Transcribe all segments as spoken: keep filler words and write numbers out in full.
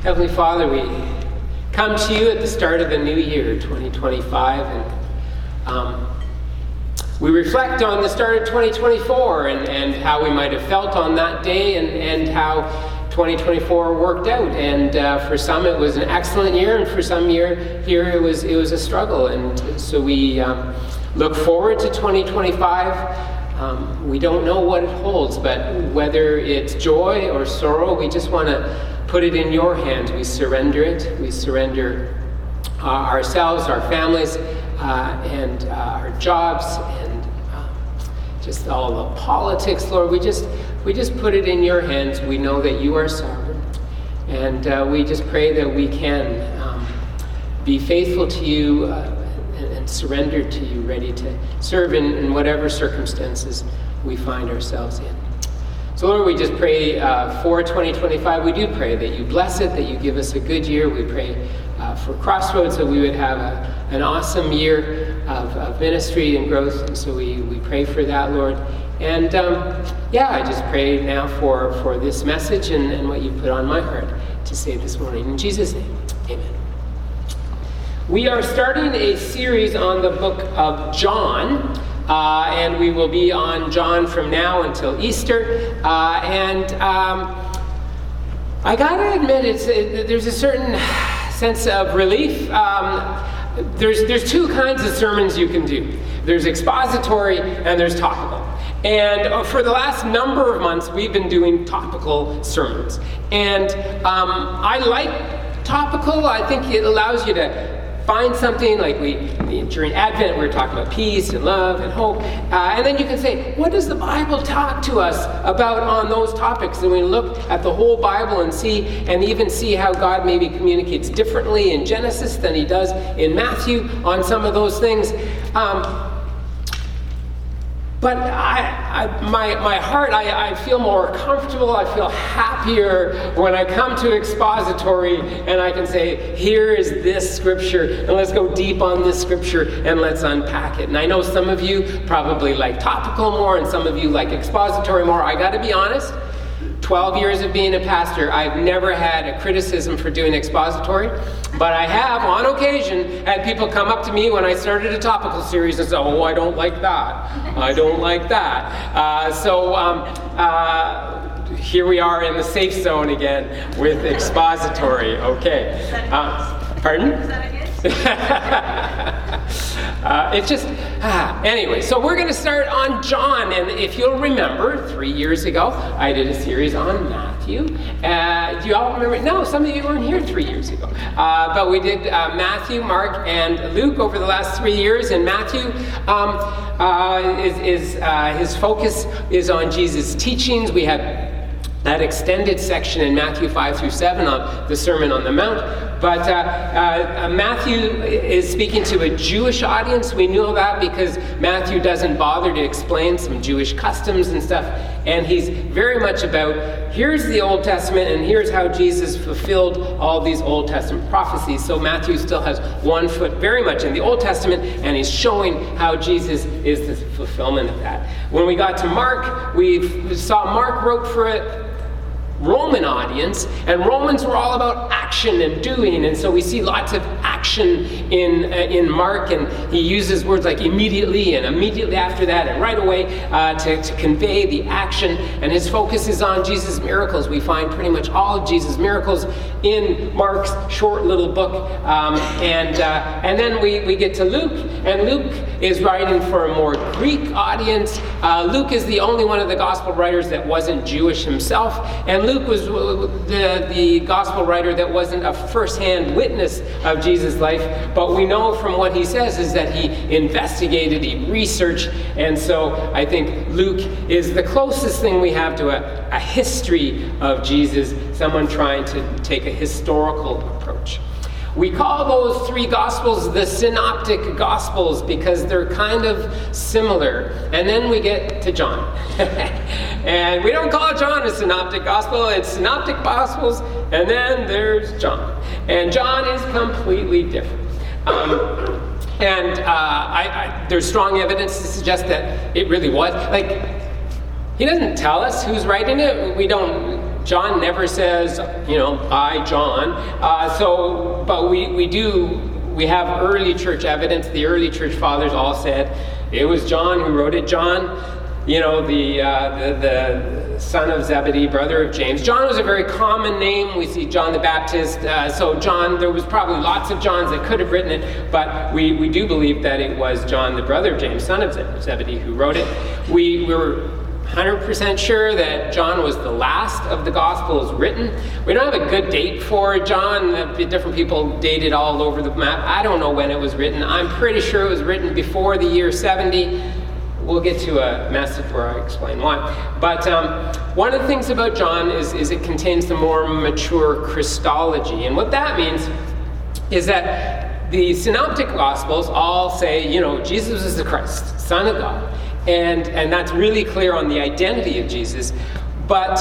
Heavenly Father, we come to you at the start of the new year, twenty twenty-five, and um, we reflect on the start of twenty twenty-four and, and how we might have felt on that day and, and how twenty twenty-four worked out. And uh, for some it was an excellent year, and for some year here it was it was a struggle. And so we um, look forward to twenty twenty-five. Um, we don't know what it holds, but whether it's joy or sorrow, we just want to put it in your hands. We surrender it. We surrender uh, ourselves, our families, uh, and uh, our jobs, and uh, just all the politics, Lord. We just we just put it in your hands. We know that you are sovereign, and uh, we just pray that we can um, be faithful to you. Uh, and surrender to you, ready to serve in, in whatever circumstances we find ourselves in. So Lord, we just pray uh, for twenty twenty-five. We do pray that you bless it, that you give us a good year. We pray uh, for Crossroads, that we would have a, an awesome year of, of ministry and growth. And so we, we pray for that, Lord. And um, yeah, I just pray now for, for this message and, and what you put on my heart to say this morning. In Jesus' name, amen. We are starting a series on the book of John, uh, and we will be on John from now until Easter. Uh, and um, I gotta admit, it's it, there's a certain sense of relief. Um, there's there's two kinds of sermons you can do. There's expository and there's topical. And for the last number of months, we've been doing topical sermons. And um, I like topical. I think it allows you to find something, like we, during Advent, we were talking about peace and love and hope. Uh, and then you can say, what does the Bible talk to us about on those topics? And we look at the whole Bible and see, and even see how God maybe communicates differently in Genesis than he does in Matthew on some of those things. Um, But I, I, my, my heart, I, I feel more comfortable, I feel happier when I come to expository and I can say, here is this scripture, and let's go deep on this scripture and let's unpack it. And I know some of you probably like topical more and some of you like expository more. I gotta be honest, twelve years of being a pastor, I've never had a criticism for doing expository, but I have, on occasion, had people come up to me when I started a topical series and say, oh, I don't like that. I don't like that. Uh, so um, uh, here we are in the safe zone again with expository. Okay. Uh, pardon? uh, it's just, ah, anyway, so we're going to start on John. And if you'll remember, three years ago, I did a series on Matthew. Uh, do you all remember? No, some of you weren't here three years ago. Uh, but we did uh, Matthew, Mark, and Luke over the last three years. And Matthew um, uh, is, is uh, his focus is on Jesus' teachings. We have that extended section in Matthew five through seven on the Sermon on the Mount. But uh, uh, Matthew is speaking to a Jewish audience. We know that because Matthew doesn't bother to explain some Jewish customs and stuff. And he's very much about, here's the Old Testament and here's how Jesus fulfilled all these Old Testament prophecies. So Matthew still has one foot very much in the Old Testament, and he's showing how Jesus is the fulfillment of that. When we got to Mark, we saw Mark wrote for a Roman audience, and Romans were all about action and doing, and so we see lots of action in uh, in Mark, and he uses words like immediately and immediately after that and right away uh, to, to convey the action, and his focus is on Jesus' miracles. We find pretty much all of Jesus' miracles in Mark's short little book, um, and uh, and then we, we get to Luke, and Luke is writing for a more Greek audience. Uh, Luke is the only one of the gospel writers that wasn't Jewish himself, and Luke was the, the gospel writer that wasn't a first-hand witness of Jesus' life, but we know from what he says is that he investigated, he researched, and so I think Luke is the closest thing we have to a, a history of Jesus, someone trying to take a historical approach. We call those three Gospels the Synoptic Gospels because they're kind of similar. And then we get to John. And we don't call John a Synoptic Gospel, it's Synoptic Gospels, and then there's John. And John is completely different. Um, and uh, I, I, there's strong evidence to suggest that it really was. Like, he doesn't tell us who's writing it. We don't John never says, you know, I, John. Uh, so, but we, we do, we have early church evidence. The early church fathers all said it was John who wrote it. John, you know, the, uh, the, the son of Zebedee, brother of James. John was a very common name. We see John the Baptist. Uh, so John, there was probably lots of Johns that could have written it, but we, we do believe that it was John, the brother of James, son of Zebedee, who wrote it. We, we were one hundred percent sure that John was the last of the Gospels written. We don't have a good date for John. Different people date it all over the map. I don't know when it was written. I'm pretty sure it was written before the year seventy. We'll get to a message where I explain why. But um, one of the things about John is, is it contains the more mature Christology. And what that means is that the Synoptic Gospels all say, you know, Jesus is the Christ, Son of God. And, and that's really clear on the identity of Jesus. But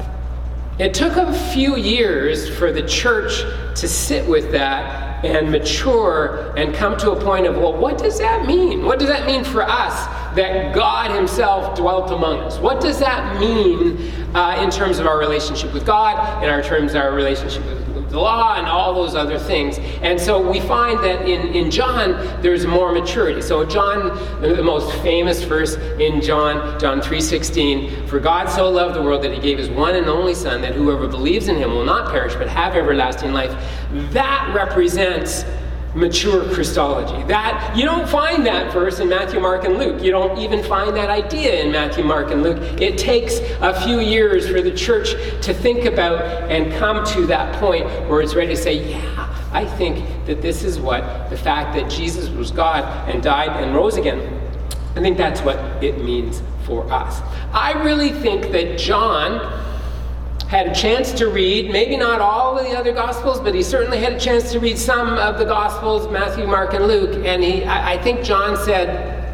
it took a few years for the church to sit with that and mature and come to a point of, well, what does that mean? What does that mean for us that God himself dwelt among us? What does that mean uh, in terms of our relationship with God, in our terms of our relationship with the law and all those other things? And so we find that in, in John, there's more maturity. So John, the most famous verse in John, John three sixteen, for God so loved the world that he gave his one and only Son, that whoever believes in him will not perish but have everlasting life. That represents mature Christology. That you don't find that verse in Matthew, Mark, and Luke. You don't even find that idea in Matthew, Mark, and Luke. It takes a few years for the church to think about and come to that point where it's ready to say, yeah, I think that this is what the fact that Jesus was God and died and rose again, I think that's what it means for us. I really think that John had a chance to read, maybe not all of the other Gospels, but he certainly had a chance to read some of the Gospels, Matthew, Mark, and Luke. And he, I, I think John said,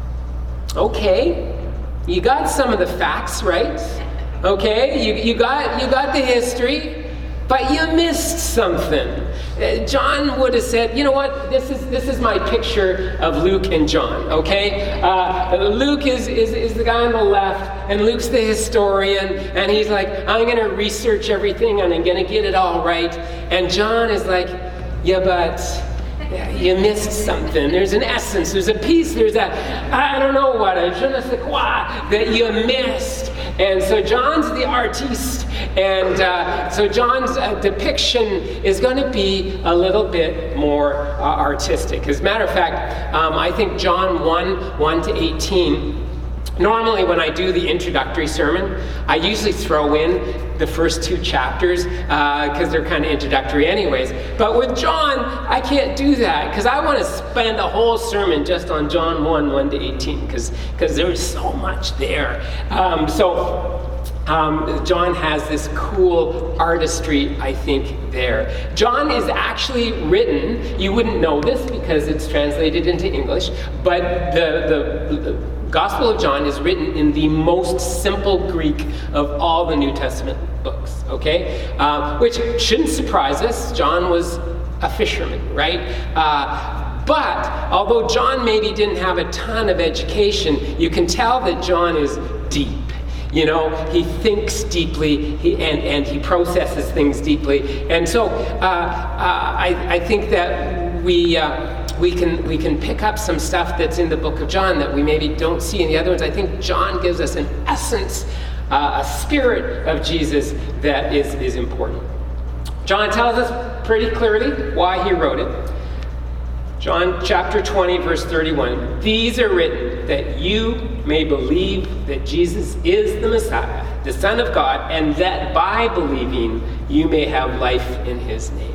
okay, you got some of the facts right. Okay, you, you got you got the history, but you missed something. Uh, John would have said, you know what, this is this is my picture of Luke and John, okay? Uh, Luke is, is, is the guy on the left, and Luke's the historian, and he's like, I'm going to research everything, and I'm going to get it all right. And John is like, yeah, but you missed something. There's an essence, there's a piece, there's a, I don't know what, a je ne sais quoi that you missed. And so John's the artiste, and uh, so John's uh, depiction is going to be a little bit more uh, artistic. As a matter of fact, um, I think John one, one to eighteen, normally when I do the introductory sermon, I usually throw in the first two chapters because uh, they're kind of introductory anyways. But with John, I can't do that because I want to spend a whole sermon just on John one, one to eighteen because because there's so much there. Um, so um, John has this cool artistry, I think, there. John is actually written, you wouldn't know this because it's translated into English, but the, the, the Gospel of John is written in the most simple Greek of all the New Testament books, okay? Uh, which shouldn't surprise us. John was a fisherman, right? Uh, but although John maybe didn't have a ton of education, you can tell that John is deep. You know, he thinks deeply he, and, and he processes things deeply. And so uh, uh, I, I think that we... Uh, We can we can pick up some stuff that's in the book of John that we maybe don't see in the other ones. I think John gives us an essence, uh, a spirit of Jesus that is, is important. John tells us pretty clearly why he wrote it. John chapter twenty, verse thirty-one. These are written that you may believe that Jesus is the Messiah, the Son of God, and that by believing you may have life in his name.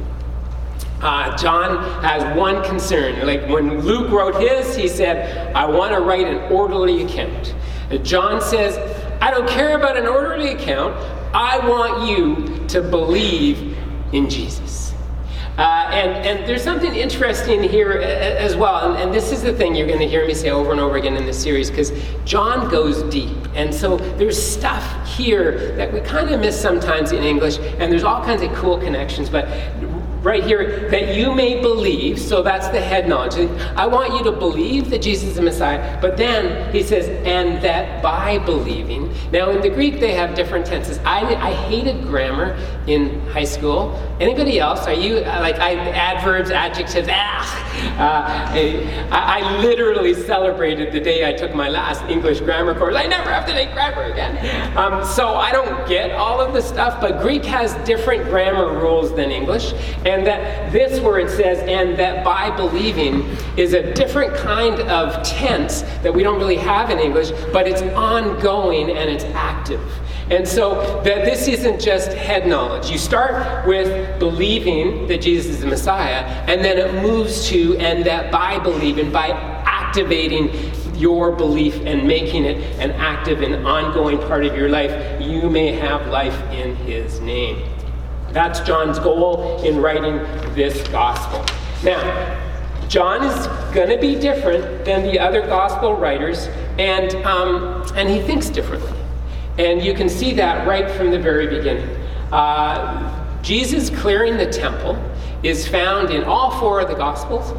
Uh, John has one concern. Like when Luke wrote his, he said, I want to write an orderly account. And John says, I don't care about an orderly account. I want you to believe in Jesus. Uh, and, and there's something interesting here as well. And, and this is the thing you're going to hear me say over and over again in this series, because John goes deep. And so there's stuff here that we kind of miss sometimes in English. And there's all kinds of cool connections. But right here, that you may believe, so that's the head knowledge. I want you to believe that Jesus is the Messiah, but then he says, and that by believing. Now in the Greek they have different tenses. I, I hated grammar in high school. Anybody else? Are you, like, I, adverbs, adjectives, ah! Uh, I, I literally celebrated the day I took my last English grammar course. I never have to take grammar again. Um, so I don't get all of this stuff, but Greek has different grammar rules than English. And that this where it says, and that by believing, is a different kind of tense that we don't really have in English, but it's ongoing and it's active. And so that this isn't just head knowledge. You start with believing that Jesus is the Messiah, and then it moves to, and that by believing, by activating your belief and making it an active and ongoing part of your life, you may have life in his name. That's John's goal in writing this gospel. Now, John is going to be different than the other gospel writers, and um, and he thinks differently. And you can see that right from the very beginning. Uh, Jesus clearing the temple is found in all four of the gospels.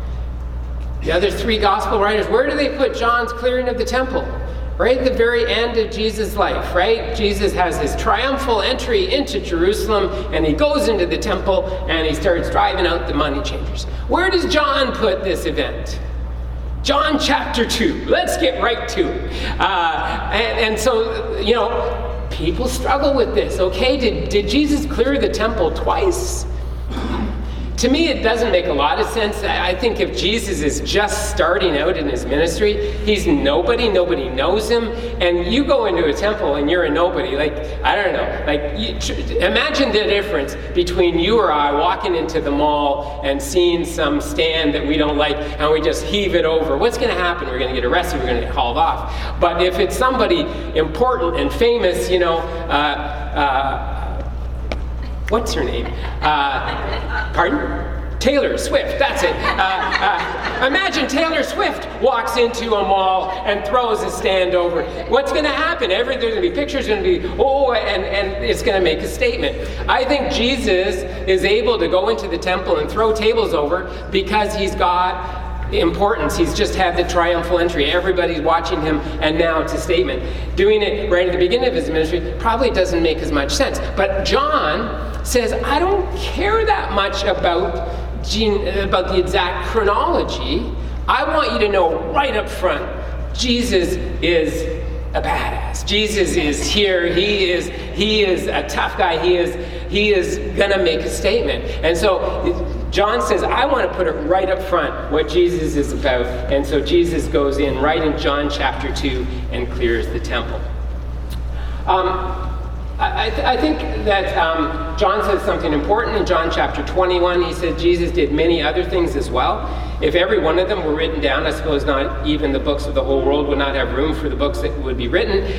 The other three gospel writers, where do they put John's clearing of the temple? Right at the very end of Jesus' life, right? Jesus has his triumphal entry into Jerusalem, and he goes into the temple, and he starts driving out the money changers. Where does John put this event? John chapter two. Let's get right to it. Uh, and, and so, you know, people struggle with this. Okay, did, did Jesus clear the temple twice? To me, it doesn't make a lot of sense. I think if Jesus is just starting out in his ministry, he's nobody, nobody knows him, and you go into a temple and you're a nobody. Like, I don't know, like, you, imagine the difference between you or I walking into the mall and seeing some stand that we don't like, and we just heave it over. What's going to happen? We're going to get arrested, we're going to get hauled off. But if it's somebody important and famous, you know, uh, uh, what's her name? Uh, pardon? Taylor Swift, that's it. Uh, uh, imagine Taylor Swift walks into a mall and throws a stand over. What's going to happen? Every, there's going to be pictures, going to be, oh, and, and it's going to make a statement. I think Jesus is able to go into the temple and throw tables over because he's got importance. He's just had the triumphal entry. Everybody's watching him, and now it's a statement. Doing it right at the beginning of his ministry probably doesn't make as much sense. But John says, I don't care that much about, gene, about the exact chronology. I want you to know right up front, Jesus is a badass. Jesus is here. He is he is a tough guy. He is he is gonna make a statement. And so John says, I want to put it right up front what Jesus is about. And so Jesus goes in right in John chapter two and clears the temple. Um, I, th- I think that um, John says something important in John chapter twenty-one. He said Jesus did many other things as well. If every one of them were written down, I suppose not even the books of the whole world would not have room for the books that would be written.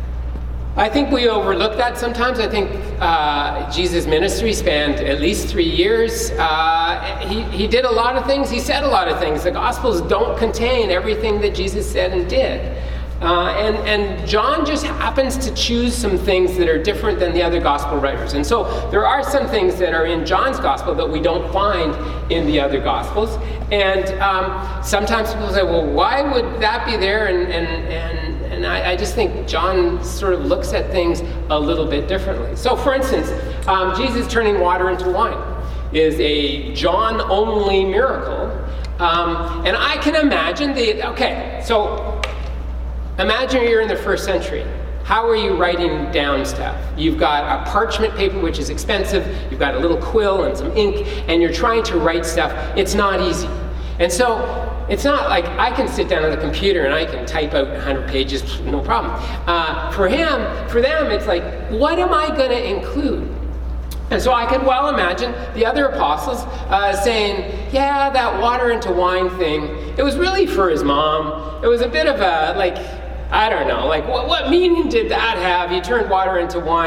I think we overlook that sometimes. I think uh, Jesus' ministry spanned at least three years. Uh, he, he did a lot of things. He said a lot of things. The Gospels don't contain everything that Jesus said and did. Uh, and, and John just happens to choose some things that are different than the other gospel writers. And so there are some things that are in John's gospel that we don't find in the other gospels. And um, sometimes people say, well, why would that be there? And, and, and, and I, I just think John sort of looks at things a little bit differently. So for instance, um, Jesus turning water into wine is a John-only miracle. Um, and I can imagine the, okay, so imagine you're in the first century. How are you writing down stuff? You've got a parchment paper, which is expensive. You've got a little quill and some ink, and you're trying to write stuff. It's not easy. And so it's not like I can sit down on the computer and I can type out one hundred pages, no problem. Uh, for him, for them, it's like, what am I going to include? And so I could well imagine the other apostles uh, saying, yeah, that water into wine thing, it was really for his mom. It was a bit of a, like, I don't know, like what, what meaning did that have? He turned water into wine.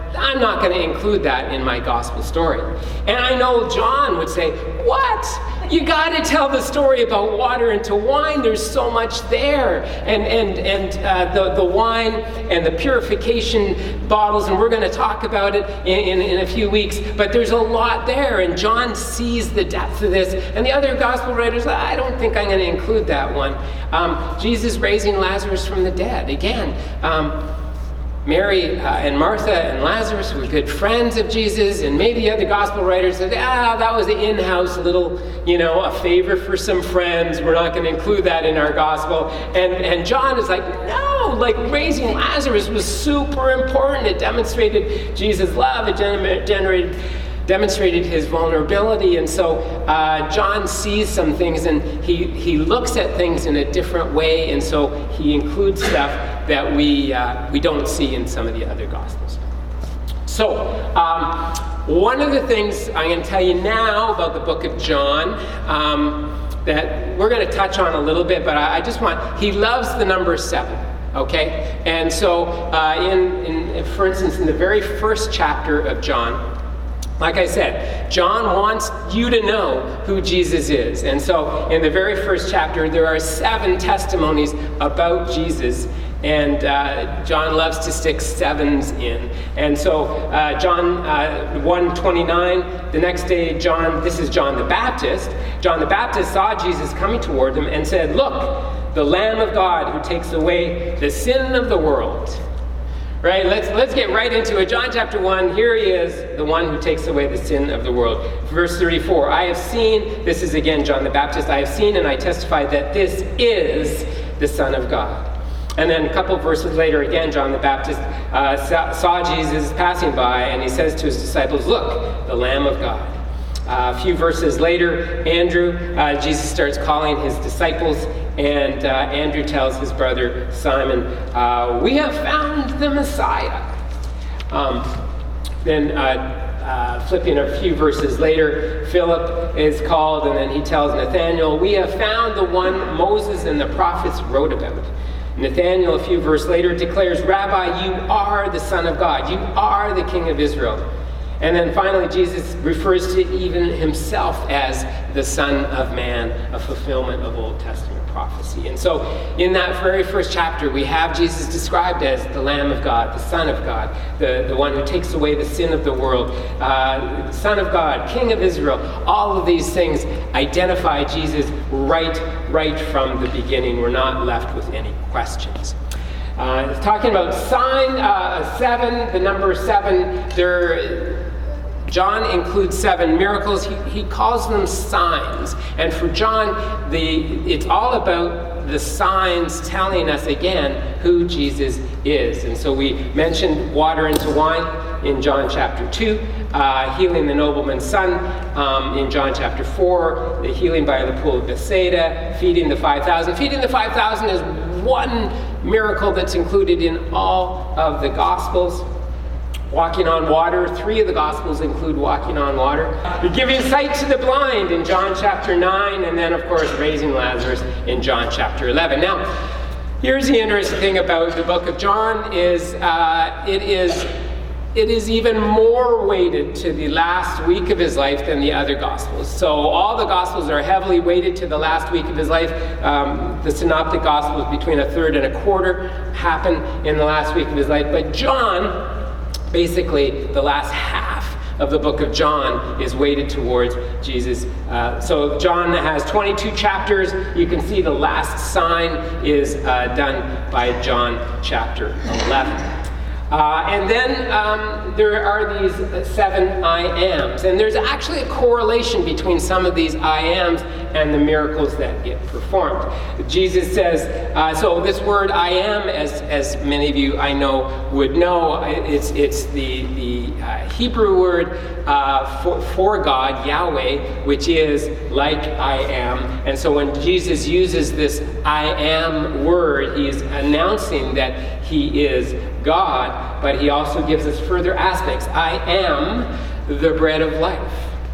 I'm not going to include that in my gospel story. And I know John would say, what? You got to tell the story about water into wine. There's so much there. And and and uh, the, the wine and the purification bottles, and we're going to talk about it in, in, in a few weeks. But there's a lot there, and John sees the depth of this. And the other gospel writers, I don't think I'm going to include that one. Um, Jesus raising Lazarus from the dead. Again, um, Mary uh, and Martha and Lazarus were good friends of Jesus, and maybe the other gospel writers said, ah, that was an in-house little, you know, a favor for some friends. We're not going to include that in our gospel. And, and John is like, no, like raising Lazarus was super important. It demonstrated Jesus' love. It gener- generated... demonstrated his vulnerability. And so uh, John sees some things, and he, he looks at things in a different way, and so he includes stuff that we uh, we don't see in some of the other Gospels. So um, one of the things I'm going to tell you now about the book of John um, that we're going to touch on a little bit, but I, I just want, he loves the number seven. Okay? And so uh, in, in, for instance, in the very first chapter of John, like I said, John wants you to know who Jesus is. And so in the very first chapter, there are seven testimonies about Jesus. And uh, John loves to stick sevens in. And so uh, John uh, one twenty-nine, the next day, John, this is John the Baptist. John the Baptist saw Jesus coming toward him and said, look, the Lamb of God who takes away the sin of the world. Right, let's let's get right into it. John chapter one, here he is, the one who takes away the sin of the world. Verse thirty-four, I have seen, this is again John the Baptist, I have seen and I testify that this is the Son of God. And then a couple of verses later, again, John the Baptist uh, saw, saw Jesus passing by, and he says to his disciples, look, the Lamb of God. Uh, a few verses later, Andrew, uh, Jesus starts calling his disciples, and uh, Andrew tells his brother Simon, uh, we have found the Messiah. Um, then uh, uh, flipping a few verses later, Philip is called, and then he tells Nathanael, we have found the one Moses and the prophets wrote about. Nathanael, a few verses later, declares, Rabbi, you are the Son of God. You are the King of Israel. And then finally, Jesus refers to even himself as the Son of Man, a fulfillment of Old Testament prophecy. And so in that very first chapter, we have Jesus described as the Lamb of God, the Son of God, the, the one who takes away the sin of the world, uh, the Son of God, King of Israel. All of these things identify Jesus right, right from the beginning. We're not left with any questions. Uh, talking about sign uh, seven, the number seven, there, John includes seven miracles. He, he calls them signs. And for John, the it's all about the signs telling us again who Jesus is. And so we mentioned water into wine in John chapter two, uh, healing the nobleman's son um, in John chapter four, the healing by the pool of Bethsaida, feeding the five thousand. Feeding the five thousand is one miracle that's included in all of the Gospels. Walking on water, three of the Gospels include walking on water. Giving sight to the blind in John chapter nine, and then of course raising Lazarus in John chapter eleven. Now, here's the interesting thing about the book of John is uh, it is it is even more weighted to the last week of his life than the other Gospels. So all the Gospels are heavily weighted to the last week of his life. Um, the Synoptic Gospels, between a third and a quarter, happen in the last week of his life. But John, basically the last half of the book of John is weighted towards Jesus. Uh, so John has twenty-two chapters. You can see the last sign is uh, done by John chapter eleven. Uh, and then um, there are these seven I ams. And there's actually a correlation between some of these I ams and the miracles that get performed. Jesus says, uh, so this word I am, as as many of you I know would know, it's it's the, the uh, Hebrew word uh, for, for God, Yahweh, which is like I am. And so when Jesus uses this I am word, he is announcing that he is God, but he also gives us further aspects. I am the bread of life.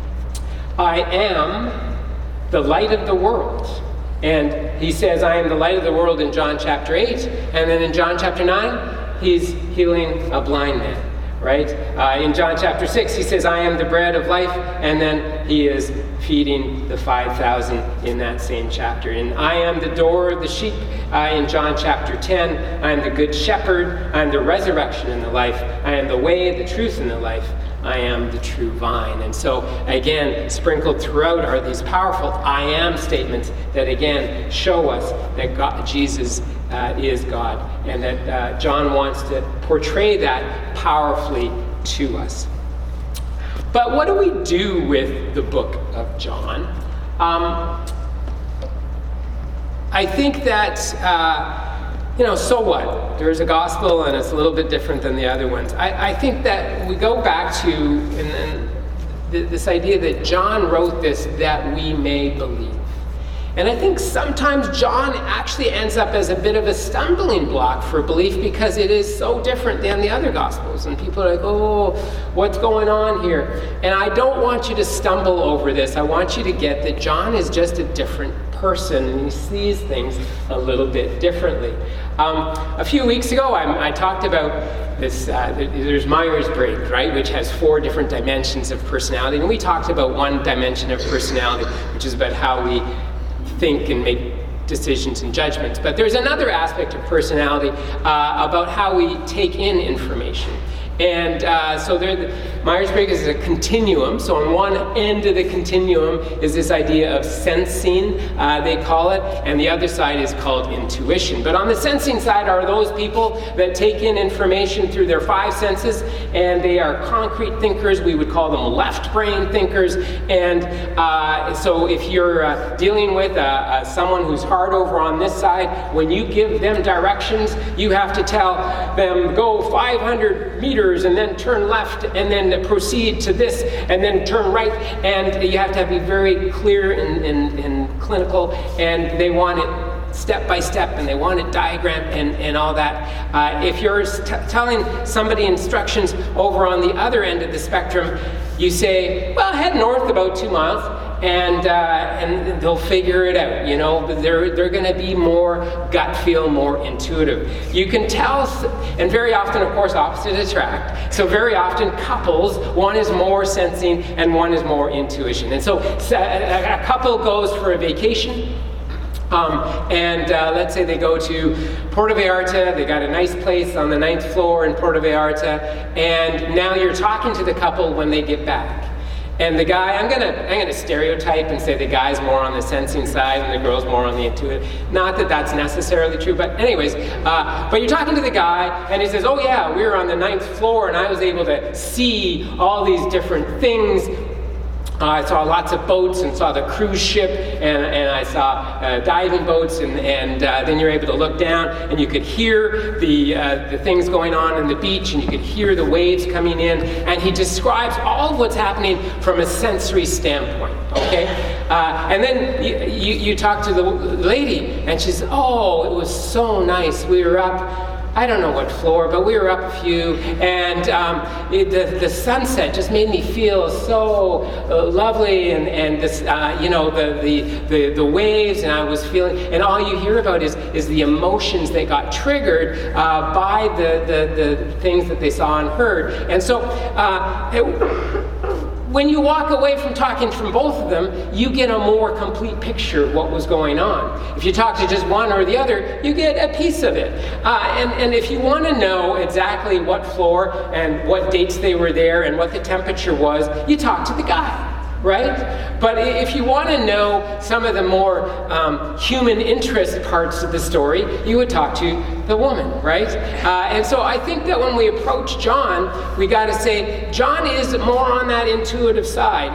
I am the light of the world. And he says, I am the light of the world in John chapter eight. And then in John chapter nine, he's healing a blind man. right? Uh, in John chapter six, he says, I am the bread of life, and then he is feeding the five thousand in that same chapter. And I am the door of the sheep uh, in John chapter ten. I am the good shepherd. I am the resurrection and the life. I am the way, the truth, and the life. I am the true vine. And so, again, sprinkled throughout are these powerful I am statements that, again, show us that God, Jesus uh, is God, and that uh, John wants to portray that powerfully to us. But what do we do with the book of John? Um, I think that, uh, you know, so what? There's a gospel and it's a little bit different than the other ones. I, I think that we go back to and then th- this idea that John wrote this that we may believe. And I think sometimes John actually ends up as a bit of a stumbling block for belief because it is so different than the other Gospels. And people are like, oh, what's going on here? And I don't want you to stumble over this. I want you to get that John is just a different person and he sees things a little bit differently. Um, a few weeks ago, I, I talked about this, uh, there's Myers-Briggs, right, which has four different dimensions of personality. And we talked about one dimension of personality, which is about how we think and make decisions and judgments. But there's another aspect of personality uh, about how we take in information. And uh, so there, Myers-Briggs is a continuum. So on one end of the continuum is this idea of sensing, uh, they call it, and the other side is called intuition. But on the sensing side are those people that take in information through their five senses, and they are concrete thinkers. We would call them left brain thinkers. And uh, so if you're uh, dealing with uh, uh, someone who's hard over on this side, when you give them directions, you have to tell them, go five hundred meters and then turn left and then proceed to this and then turn right, and you have to be very clear and, and, and clinical, and they want it step by step and they want it diagram and, and all that. Uh, if you're t- telling somebody instructions over on the other end of the spectrum, you say, well, head north about two miles. And uh, and they'll figure it out, you know. They're they're going to be more gut feel, more intuitive. You can tell, and very often, of course, opposites attract. So very often, couples, one is more sensing and one is more intuition. And so a couple goes for a vacation. Um, and uh, let's say they go to Puerto Vallarta, they got a nice place on the ninth floor in Puerto Vallarta, and now you're talking to the couple when they get back. And the guy, I'm gonna I'm gonna stereotype and say the guy's more on the sensing side and the girl's more on the intuitive. Not that that's necessarily true, but anyways, uh, but you're talking to the guy and he says, oh yeah, we were on the ninth floor and I was able to see all these different things. Uh, I saw lots of boats and saw the cruise ship, and, and I saw uh, diving boats, and, and uh, then you're able to look down and you could hear the uh, the things going on on the beach, and you could hear the waves coming in, and he describes all of what's happening from a sensory standpoint, okay? Uh, and then you, you, you talk to the lady, and she says, oh, it was so nice. We were up, I don't know what floor, but we were up a few, and um, it, the, the sunset just made me feel so uh, lovely, and, and this, uh, you know, the, the, the, the waves, and I was feeling, and all you hear about is, is the emotions that got triggered uh, by the, the, the things that they saw and heard. And so, uh, it, when you walk away from talking from both of them, you get a more complete picture of what was going on. If you talk to just one or the other, you get a piece of it. Uh, and, and if you want to know exactly what floor and what dates they were there and what the temperature was, you talk to the guy, right? But if you want to know some of the more um, human interest parts of the story, you would talk to the woman, right? Uh, and so I think that when we approach John, we got to say, John is more on that intuitive side.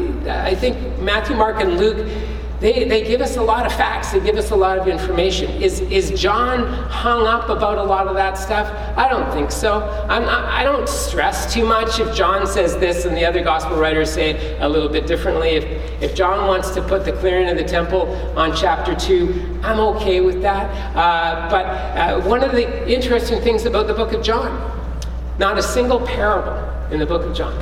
I think Matthew, Mark, and Luke, They, they give us a lot of facts. They give us a lot of information. Is is John hung up about a lot of that stuff? I don't think so. I'm not, I don't stress too much if John says this and the other gospel writers say it a little bit differently. If if John wants to put the clearing of the temple on chapter two, I'm okay with that. Uh, but uh, one of the interesting things about the book of John, not a single parable in the book of John.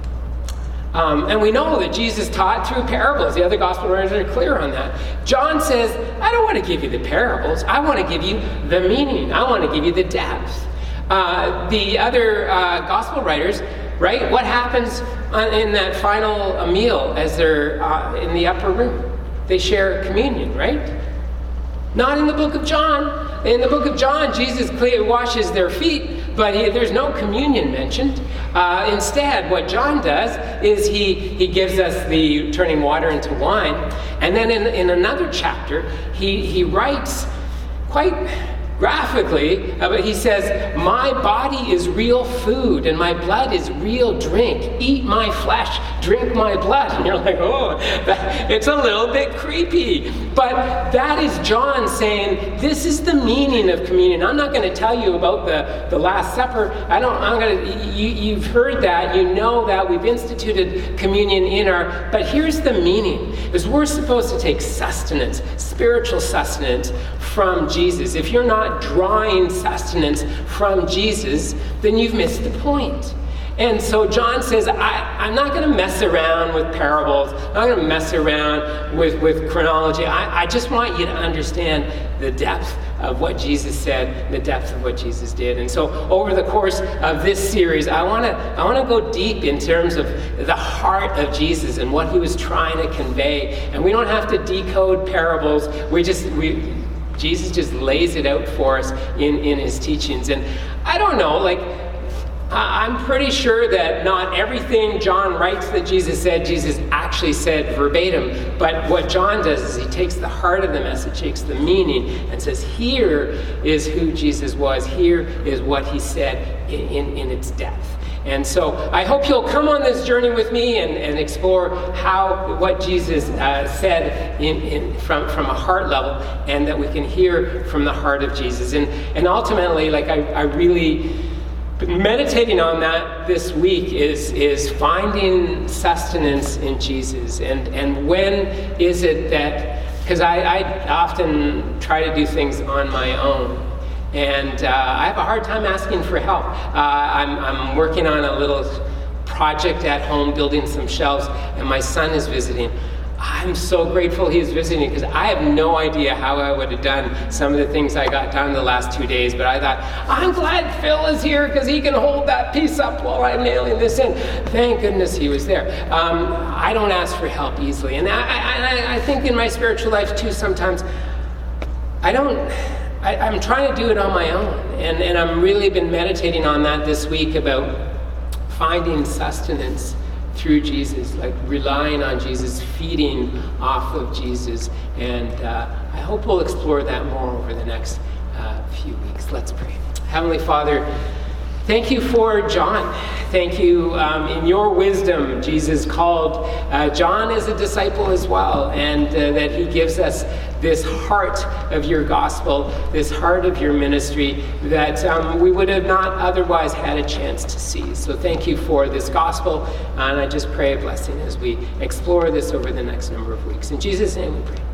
Um, and we know that Jesus taught through parables. The other gospel writers are clear on that. John says, I don't want to give you the parables. I want to give you the meaning. I want to give you the depth. Uh, the other uh, gospel writers, right? What happens on, in that final uh, meal as they're uh, in the upper room? They share communion, right? Not in the book of John. In the book of John, Jesus clearly washes their feet, but he, there's no communion mentioned. Uh, instead, what John does is he, he gives us the turning water into wine. And then in, in another chapter, he, he writes quite graphically, uh, but he says, my body is real food and my blood is real drink. Eat my flesh, drink my blood. And you're like, oh, that, it's a little bit creepy. But that is John saying, this is the meaning of communion. I'm not going to tell you about the, the Last Supper. I don't, I'm going to, you, you've heard that, you know that, we've instituted communion in our, but here's the meaning, is we're supposed to take sustenance, spiritual sustenance from Jesus. If you're not drawing sustenance from Jesus, then you've missed the point. And so John says, I, I'm not going to mess around with parables. I'm not going to mess around with, with chronology. I, I just want you to understand the depth of what Jesus said, the depth of what Jesus did. And so over the course of this series, I want to I want to go deep in terms of the heart of Jesus and what he was trying to convey. And we don't have to decode parables. We just we Jesus just lays it out for us in, in his teachings. And I don't know, like, I'm pretty sure that not everything John writes that Jesus said, Jesus actually said verbatim. But what John does is he takes the heart of the message, takes the meaning, and says, here is who Jesus was. Here is what he said in, in, in its depth. And so I hope you'll come on this journey with me and, and explore how what Jesus uh, said in, in, from, from a heart level, and that we can hear from the heart of Jesus. And, and ultimately, like I, I really... meditating on that this week is is finding sustenance in Jesus, and and when is it that, because I, I often try to do things on my own, and uh, I have a hard time asking for help. Uh, I'm I'm working on a little project at home, building some shelves, and my son is visiting. I'm so grateful he's visiting, because I have no idea how I would have done some of the things I got done the last two days. But I thought, I'm glad Phil is here because he can hold that piece up while I'm nailing this in. Thank goodness he was there. Um, I don't ask for help easily. And I, I, I think in my spiritual life too, sometimes I don't, I, I'm trying to do it on my own. And, and I've really been meditating on that this week, about finding sustenance through Jesus, like relying on Jesus, feeding off of Jesus. And uh, I hope we'll explore that more over the next uh, few weeks. Let's pray. Heavenly Father, thank you for John. Thank you, um, in your wisdom, Jesus called uh, John as a disciple as well, and uh, that he gives us this heart of your gospel, this heart of your ministry that um, we would have not otherwise had a chance to see. So thank you for this gospel, and I just pray a blessing as we explore this over the next number of weeks. In Jesus' name we pray.